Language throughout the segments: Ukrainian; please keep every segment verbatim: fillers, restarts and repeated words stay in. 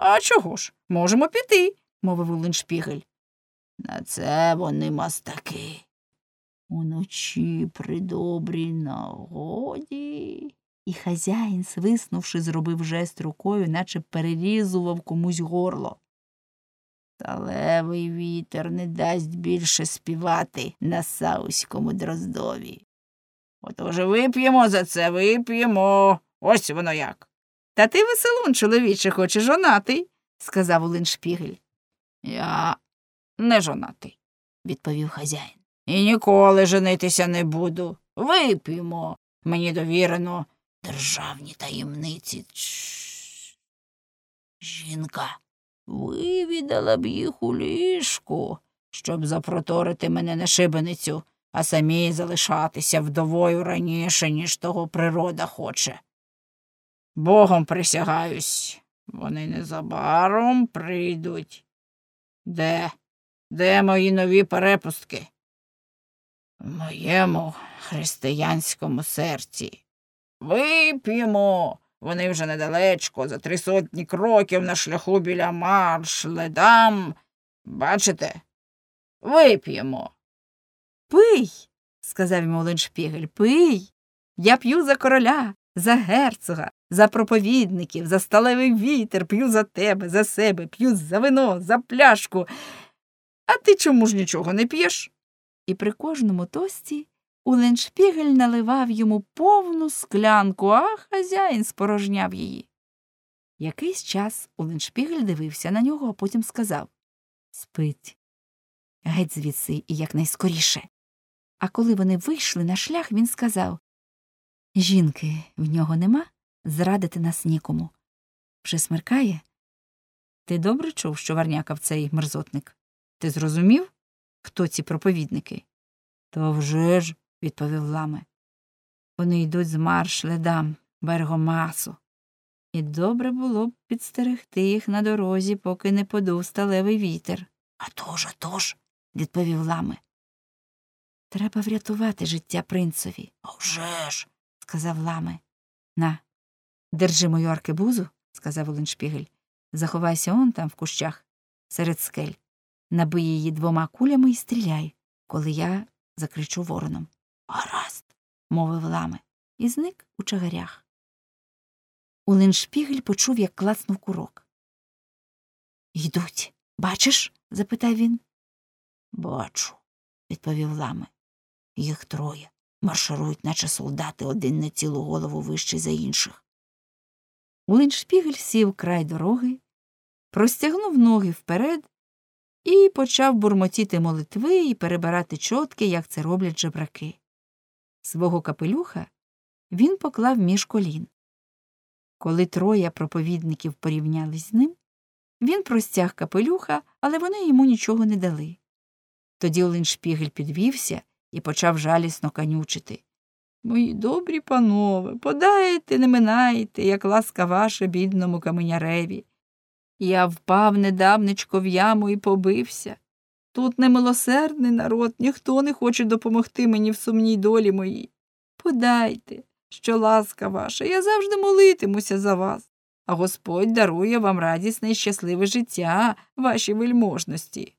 А чого ж? Можемо піти, мовив Улліншпігель. На це вони мастаки. Уночі при добрій нагоді. І хазяїн, свиснувши, зробив жест рукою, наче перерізував комусь горло. Сталевий вітер не дасть більше співати на сауському Дроздові. Отож вип'ємо за це, вип'ємо. Ось воно як. Та ти веселун, чоловіче, хоч і жонатий, сказав Улліншпігель. Я не жонатий, відповів хазяїн. І ніколи женитися не буду. Вип'ємо. Мені довірено державні таємниці. Чш. Жінка вивідала б їх у ліжку, щоб запроторити мене на шибеницю, а самій залишатися вдовою раніше, ніж того природа хоче. Богом присягаюсь, вони незабаром прийдуть. Де? Де мої нові перепустки? В моєму християнському серці. Вип'ємо. Вони вже недалечко, за три сотні кроків на шляху біля Марш-Ледам. Бачите? Вип'ємо. Пий, сказав йому Улліншпігель, пий. Я п'ю за короля, за герцога, за проповідників, за сталевий вітер, п'ю за тебе, за себе, п'ю за вино, за пляшку. А ти чому ж нічого не п'єш? І при кожному тості Улліншпігель наливав йому повну склянку, а хазяїн спорожняв її. Якийсь час Улліншпігель дивився на нього, а потім сказав: «Спить. Геть звідси і якнайскоріше». А коли вони вийшли на шлях, він сказав: «Жінки в нього нема, зрадити нас нікому. Вже смеркає? Ти добре чув, що варнякав цей мерзотник? Ти зрозумів, хто ці проповідники?» «То вже ж», – відповів Ламе. «Вони йдуть з Марш-Ледам, берегом Маасу. І добре було б підстерегти їх на дорозі, поки не подув сталевий вітер». «А тож, а тож», – відповів Ламе. «Треба врятувати життя принцові». «А вже ж», – сказав Ламе. «На, держи мою аркебузу», – сказав Улліншпігель. «Заховайся он там в кущах, серед скель. Набий її двома кулями і стріляй, коли я закричу вороном». «Гаразд», – мовив Ламе, і зник у чагарях. Улліншпігель почув, як клацнув курок. «Йдуть, бачиш?» – запитав він. «Бачу», – відповів Ламе. «Їх троє, марширують, наче солдати, один на цілу голову вищий за інших». Улліншпігель сів край дороги, простягнув ноги вперед і почав бурмотіти молитви і перебирати чотки, як це роблять жебраки. Свого капелюха він поклав між колін. Коли троє проповідників порівнялись з ним, він простяг капелюха, але вони йому нічого не дали. Тоді Улліншпігель підвівся і почав жалісно канючити. «Мої добрі панове, подайте, не минайте, як ласка ваша бідному каменяреві. Я впав недавнечко в яму і побився. Тут немилосердний народ, ніхто не хоче допомогти мені в сумній долі моїй. Подайте, що ласка ваша, я завжди молитимуся за вас, а Господь дарує вам радісне і щасливе життя, ваші вельможності».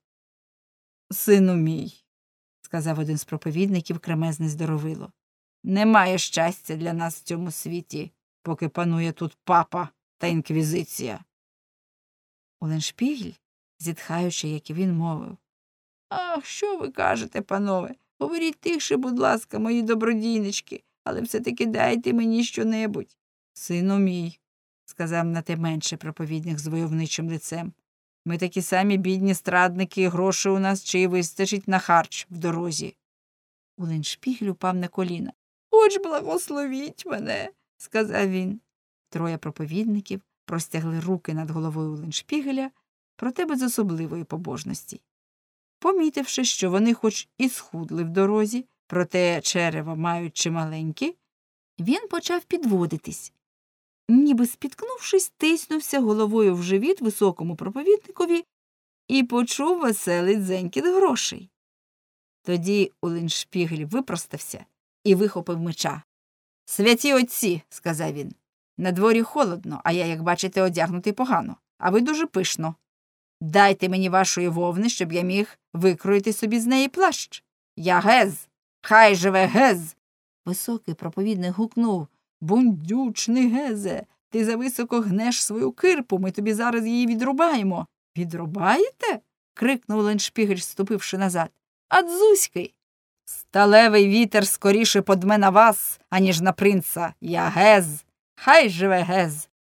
«Сину мій», – сказав один з проповідників, кремезне здоровило, – «немає щастя для нас в цьому світі, поки панує тут папа та інквізиція». Улліншпігель, зітхаючи, як і він, мовив: «Ах, що ви кажете, панове? Говоріть тихше, будь ласка, мої добродійнички, але все-таки дайте мені що-небудь». «Сину мій», – сказав на те менше проповідник з войовничим лицем, – «ми такі самі бідні страдники, і грошей у нас чи й вистачить на харч в дорозі». Улліншпігель упав на коліна. «Хоч благословіть мене», – сказав він. Троє проповідників простягли руки над головою Улліншпігеля, проте без особливої побожності. Помітивши, що вони хоч і схудли в дорозі, проте черево мають чималеньке, він почав підводитись. Ніби спіткнувшись, тиснувся головою в живіт високому проповідникові і почув веселий дзенькіт грошей. Тоді Улліншпігель випростався і вихопив меча. «Святі отці», – сказав він, – «на дворі холодно, а я, як бачите, одягнутий погано. а ви дуже пишно. Дайте мені вашої вовни, щоб я міг викроїти собі з неї плащ. Я Гез! Хай живе Гез! Високий проповідник гукнув. Бундючний Гезе, ти зависоко гнеш свою кирпу, ми тобі зараз її відрубаємо. Відрубаєте? Крикнув Леншпігель, ступивши назад. А дзузьки! Сталевий вітер скоріше подме на вас, аніж на принца. Я Гез! Хай живе Гез!